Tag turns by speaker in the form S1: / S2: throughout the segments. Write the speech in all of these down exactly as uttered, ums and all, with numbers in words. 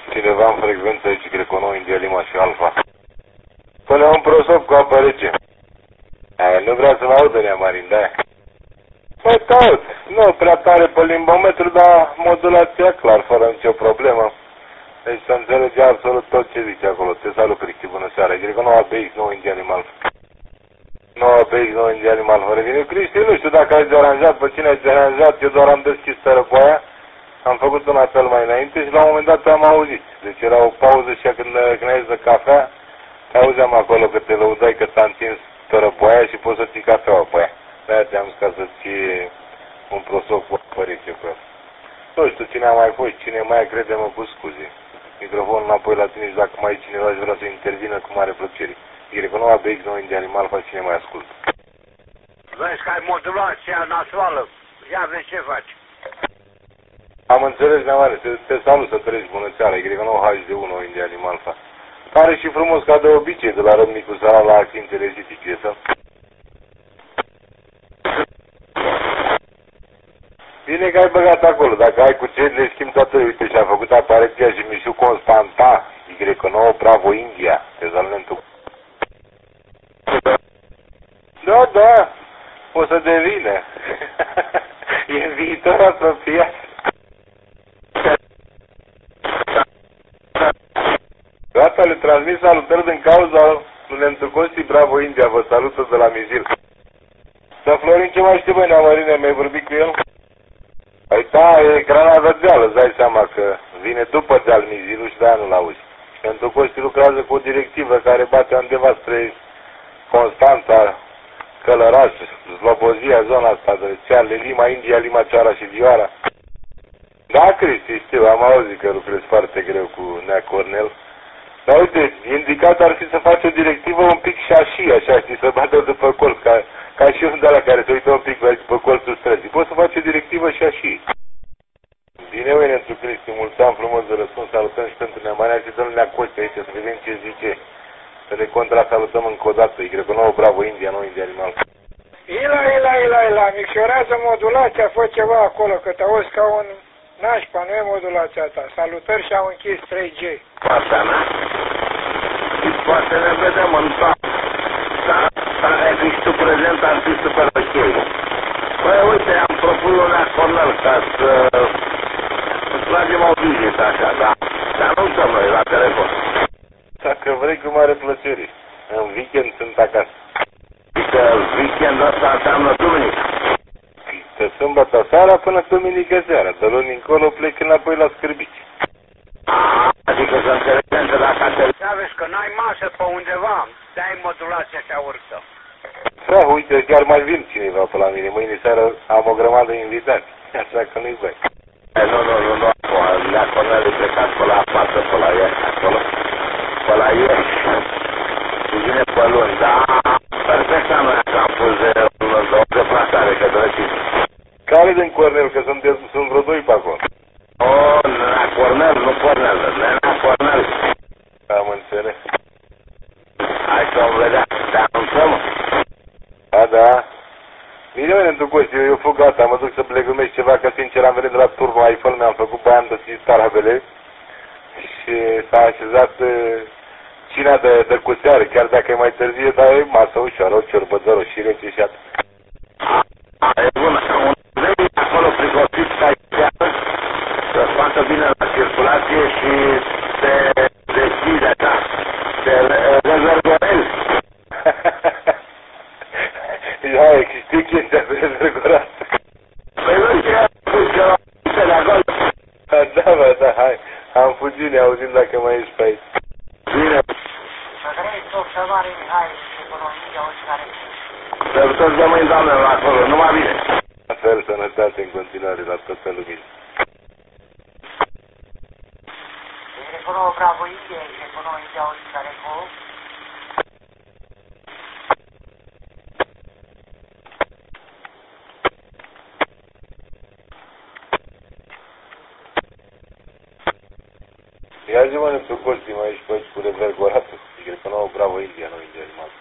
S1: Cineva în frecvență aici, Greco, India, Lima și Alfa. Până un prosop cu apă rece. Aia, nu vrea să mă audă, Neamarin, de-aia. Păi caut. Nu prea tare pe limbometru, dar modulația clar, fără nicio problemă. Deci să înțelege absolut tot ce zice acolo. Te salut, Cristi, bună seara. Greco, nouă B X, nouă India, Lima, Alfa. nouă B X, nouă India, Lima, Alfa. Revine. Cristi, nu știu dacă ai deranjat, pe cine ai deranjat, eu doar am deschis tărăpoaia. Am făcut un apel mai înainte și la un moment dat am auzit. Deci era o pauză și când, când ai zis de cafea, te auzeam acolo că te lăudai că s-a întins tărăpoaia și poți să ții cafeaua pe aia. De-aia te-am zis ca să-ți un prosop cu apă rece pe el. Nu știu cine a mai fost, cine mai crede-mă cu scuze. Microfonul înapoi la tine și dacă mai e cineva și vrea să intervină cu mare plăcere. Greco, nouă B X, nouă India, Lima, Alfa, cine mai ascultă.
S2: Vezi că ai modulația nasoală. Ia vezi ce faci.
S1: Am înțeles, Neamare, te, te salut să treci, bună seara, Greco, nouă H D unu, India, Lima, Alfa. Pare și frumos ca de obicei de la Râmnicu Sara la accintele zidic, e să? Bine că ai băgat acolo, dacă ai cu ce le schimb toată, uite și-a făcut apariția și Mișu Constanta, Greco, nouă, Bravo, India, te salutentul. Da, da, o să devină. E în viitor apropiat. Gata, le transmit salutări din cauza lui Nentucosti, Bravo, India, vă salută de la Mizil. Dar Florin, ce mai știi, băi, Neamarine, mi-ai vorbit cu el? Păi da, e granada deală, îți dai seama că vine după deal Mizilul și de-aia nu-l auzi. Nentucosti lucrează cu o directivă care bate undeva spre Constanța, Călăraș, Slobozia, zona asta de Cearle, Lima, India, Lima, Ceara și Vioara. Da, Cristi, știu, am auzit că lucrezi foarte greu cu Nea Cornel. Dar uite, indicat ar fi să faci o directivă un pic șașii, așa, știi, să bată după colț, ca, ca și unul de la care se uită un pic după colțul străzii. Poți să faci o directivă șașii. Bine, uite, Nentu Cristi, mulțumim frumos de răspuns, salutăm și pentru Neamarea și dă-l Nea Coste aici, să vedem ce zice. Să ne contrasalutăm încă o dată. Greco, nouă, Bravo, India, nouă India, Animal.
S3: Ila, ila, ila, ila, micșorează modulația, fă ceva acolo, că te auzi ca un nașpa, nu e modulația ta. Salutări și au închis trei G.
S2: Asta, na? Și poate ne vedem în toamnă. Dar dacă ai fi și tu prezent, ar fi super ok. Păi, uite, am propus lui Nea Cornel ca să îți tragem o vizită așa, da? Dar nu stăm noi la telefon.
S1: Dacă vrei, cu mare plăcere. În weekend sunt acasă.
S2: Că weekendul ăsta înseamnă duminică.
S1: De sâmbătă seara până duminică seara. De luni încolo plec înapoi la Scârbici.
S2: Adică să înțelegem că dacă te... Vezi că n-ai masă pe undeva, dai modulația și urcă.
S1: Da, uite, chiar mai vin cineva pe la mine. Mâine seara am o grămadă invitați. Așa că nu-i băi.
S2: Nu, nu, nu, nu. Nea Cornel e plecat pe la față, pe la Iași, acolo. Pe la Iași. Și vine pe luni, da, perfect am că am pus de o deplasare către tine.
S1: Care din Cornel, că sunt, de, sunt vreo doi pe acolo.
S2: O, Nea Cornel, nu Cornel, Nea Cornel.
S1: Am înțeles.
S2: Hai să o vedea, te anunțăm?
S1: Da, da. Bine, mă, Nentu Costi, eu, eu fug gata, mă duc să plegumesc ceva, că sincer am venit de la Turbo Eiffel, mi-am făcut bani de ții tarabele și s-a așezat uh, cina de, de cuțeară, chiar dacă e mai târzie, dar e masă ușoară, o ciorbă de roșii rece și atât.
S2: A, e bună, un vei acolo frigotit ca ceară, să facă bine la circulație și se deschide, așa, se rezervorezi.
S1: Ia, știi chestia de rezervorat.
S2: Păi nu știu, spus că la de acolo.
S1: Da, bă, da, hai, am fugit, ne auzim dacă mai ești pe aici.
S2: Bine.
S3: Să vrei tot să mare Mihai și economia oricare.
S2: Să-l dăm în doamnă la acolo, numai bine.
S1: La fel, sănătate în continuare la toată lumina.
S3: Telefonul Bravo India, telefonul India oricare cu.
S1: Ia zi, mă, Nentu Costi, mai ești pe aici cu revergoratul. Telefonul Bravo India, nu India, Animal.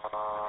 S1: Uh...